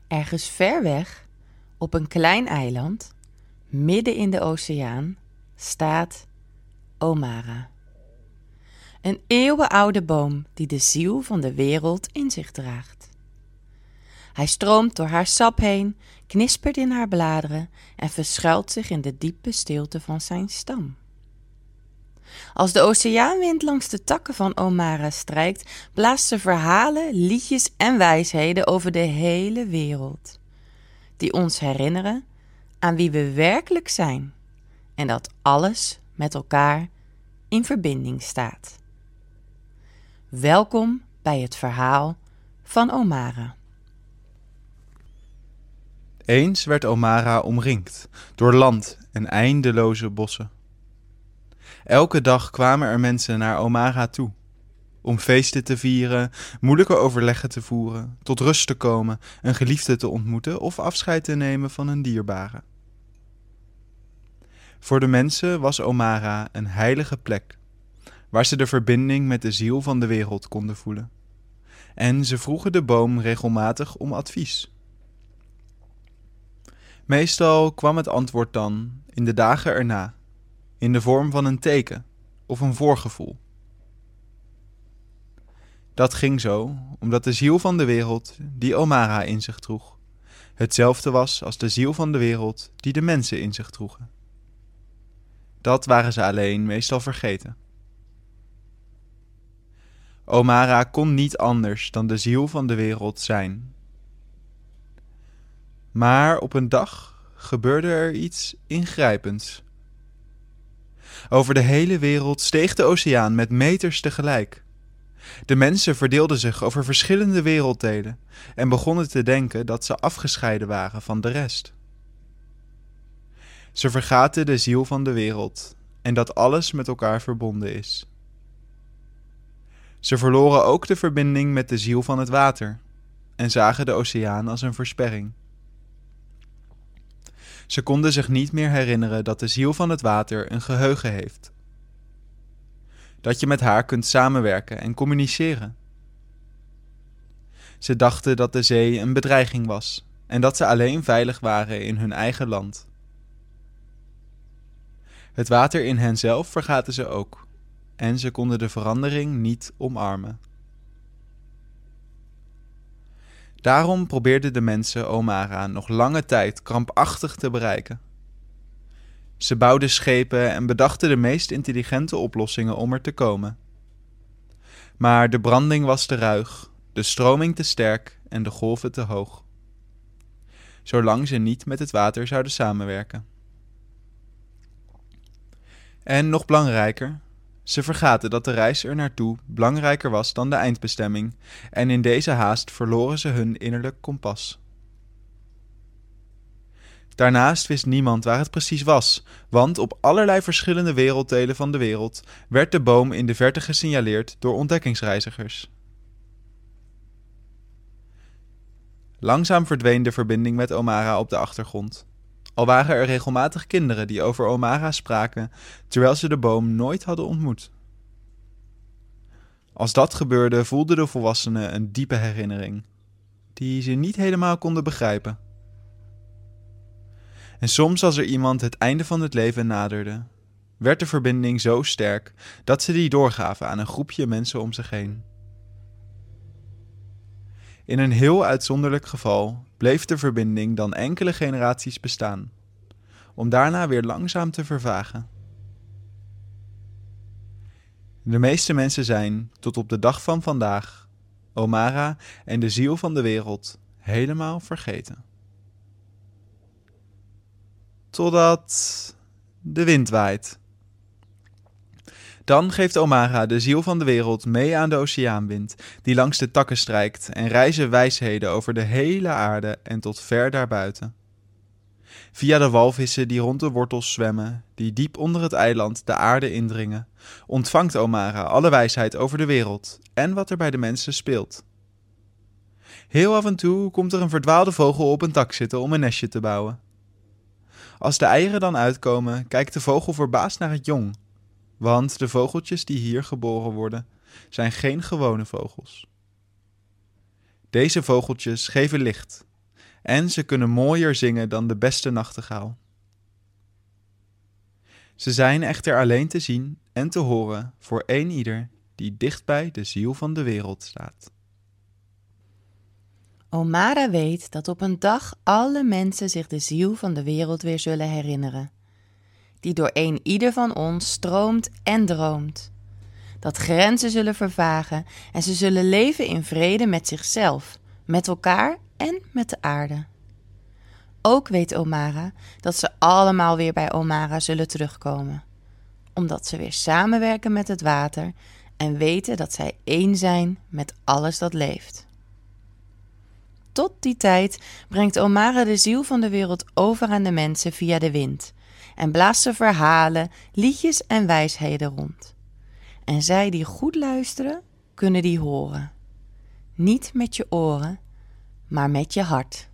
Ergens ver weg, op een klein eiland, midden in de oceaan, staat Omara. Een eeuwenoude boom die de ziel van de wereld in zich draagt. Hij stroomt door haar sap heen, knispert in haar bladeren en verschuilt zich in de diepe stilte van zijn stam. Als de oceaanwind langs de takken van Omara strijkt, blaast ze verhalen, liedjes en wijsheden over de hele wereld, die ons herinneren aan wie we werkelijk zijn en dat alles met elkaar in verbinding staat. Welkom bij het verhaal van Omara. Eens werd Omara omringd door land en eindeloze bossen. Elke dag kwamen er mensen naar Omara toe, om feesten te vieren, moeilijke overleggen te voeren, tot rust te komen, een geliefde te ontmoeten of afscheid te nemen van een dierbare. Voor de mensen was Omara een heilige plek, waar ze de verbinding met de ziel van de wereld konden voelen. En ze vroegen de boom regelmatig om advies. Meestal kwam het antwoord dan in de dagen erna, in de vorm van een teken of een voorgevoel. Dat ging zo omdat de ziel van de wereld, die Omara in zich droeg, hetzelfde was als de ziel van de wereld die de mensen in zich droegen. Dat waren ze alleen meestal vergeten. Omara kon niet anders dan de ziel van de wereld zijn. Maar op een dag gebeurde er iets ingrijpends. Over de hele wereld steeg de oceaan met meters tegelijk. De mensen verdeelden zich over verschillende werelddelen en begonnen te denken dat ze afgescheiden waren van de rest. Ze vergaten de ziel van de wereld en dat alles met elkaar verbonden is. Ze verloren ook de verbinding met de ziel van het water en zagen de oceaan als een versperring. Ze konden zich niet meer herinneren dat de ziel van het water een geheugen heeft. Dat je met haar kunt samenwerken en communiceren. Ze dachten dat de zee een bedreiging was en dat ze alleen veilig waren in hun eigen land. Het water in henzelf vergaten ze ook en ze konden de verandering niet omarmen. Daarom probeerden de mensen Omara nog lange tijd krampachtig te bereiken. Ze bouwden schepen en bedachten de meest intelligente oplossingen om er te komen. Maar de branding was te ruig, de stroming te sterk en de golven te hoog. Zolang ze niet met het water zouden samenwerken. En nog belangrijker, ze vergaten dat de reis er naartoe belangrijker was dan de eindbestemming en in deze haast verloren ze hun innerlijk kompas. Daarnaast wist niemand waar het precies was, want op allerlei verschillende werelddelen van de wereld werd de boom in de verte gesignaleerd door ontdekkingsreizigers. Langzaam verdween de verbinding met Omara op de achtergrond. Al waren er regelmatig kinderen die over Omara spraken, terwijl ze de boom nooit hadden ontmoet. Als dat gebeurde, voelden de volwassenen een diepe herinnering, die ze niet helemaal konden begrijpen. En soms als er iemand het einde van het leven naderde, werd de verbinding zo sterk dat ze die doorgaven aan een groepje mensen om zich heen. In een heel uitzonderlijk geval bleef de verbinding dan enkele generaties bestaan, om daarna weer langzaam te vervagen. De meeste mensen zijn, tot op de dag van vandaag, Omara en de ziel van de wereld helemaal vergeten. Totdat de wind waait. Dan geeft Omara de ziel van de wereld mee aan de oceaanwind, die langs de takken strijkt en reizen wijsheden over de hele aarde en tot ver daarbuiten. Via de walvissen die rond de wortels zwemmen, die diep onder het eiland de aarde indringen, ontvangt Omara alle wijsheid over de wereld en wat er bij de mensen speelt. Heel af en toe komt er een verdwaalde vogel op een tak zitten om een nestje te bouwen. Als de eieren dan uitkomen, kijkt de vogel verbaasd naar het jong, want de vogeltjes die hier geboren worden, zijn geen gewone vogels. Deze vogeltjes geven licht En ze kunnen mooier zingen dan de beste nachtegaal. Ze zijn echter alleen te zien en te horen voor eenieder die dichtbij de ziel van de wereld staat. Omara weet dat op een dag alle mensen zich de ziel van de wereld weer zullen herinneren, die door ieder van ons stroomt en droomt. Dat grenzen zullen vervagen en ze zullen leven in vrede met zichzelf, met elkaar en met de aarde. Ook weet Omara dat ze allemaal weer bij Omara zullen terugkomen, omdat ze weer samenwerken met het water en weten dat zij één zijn met alles dat leeft. Tot die tijd brengt Omara de ziel van de wereld over aan de mensen via de wind en blaast ze verhalen, liedjes en wijsheden rond. En zij die goed luisteren, kunnen die horen. Niet met je oren, maar met je hart.